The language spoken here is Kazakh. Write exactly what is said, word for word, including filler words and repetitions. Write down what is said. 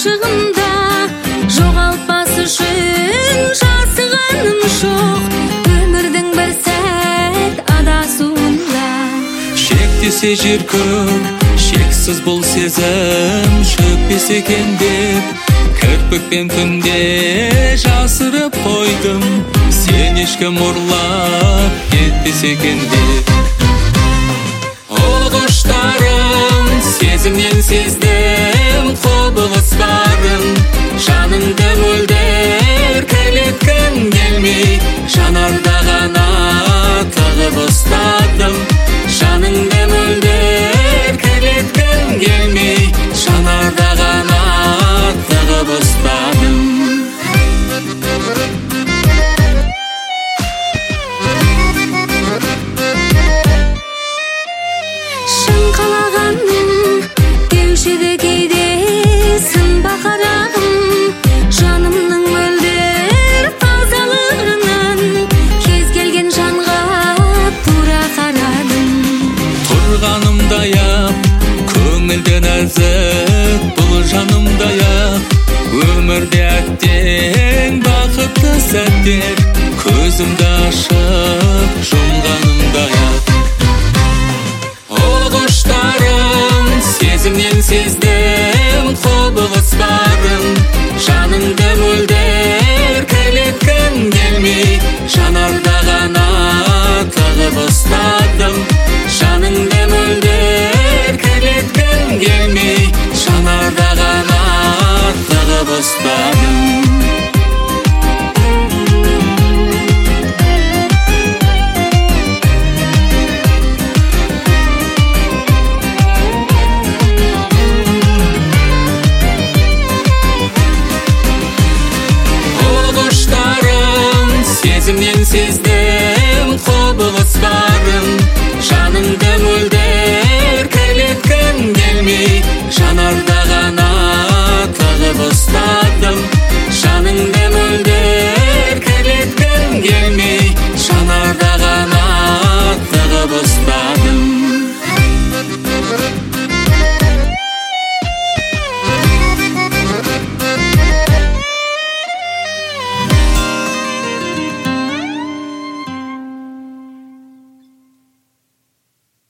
ашығымда жоғалтпас үшін жасығаным жоқ өмірдің бір сәт адасуында. Шектесе жер көк, шексіз бұл сезім шөкпес екен деп кірпікпен түнде жасырып қойдым, сен ешкім ұрлап кетпес екен деп. Ол құштарым сезімнен сездім құбылыстарын, жаныңды мөлдір кіреткім келмей жанарда ғана тығып ұстадым, жаныңды мөлдір кіреткім келмей жанарда ғана тығып ұстадым. Шын қалағаным деуші еді кейде сынба қарағым, жанымның мөлдір тазалығынан кез келген жанға тура қарадым. Тұрғанымдай ақ көңілді нәзік, бұл жанымдай ақ өмірде әттең бақытты сәттер көзімді ашып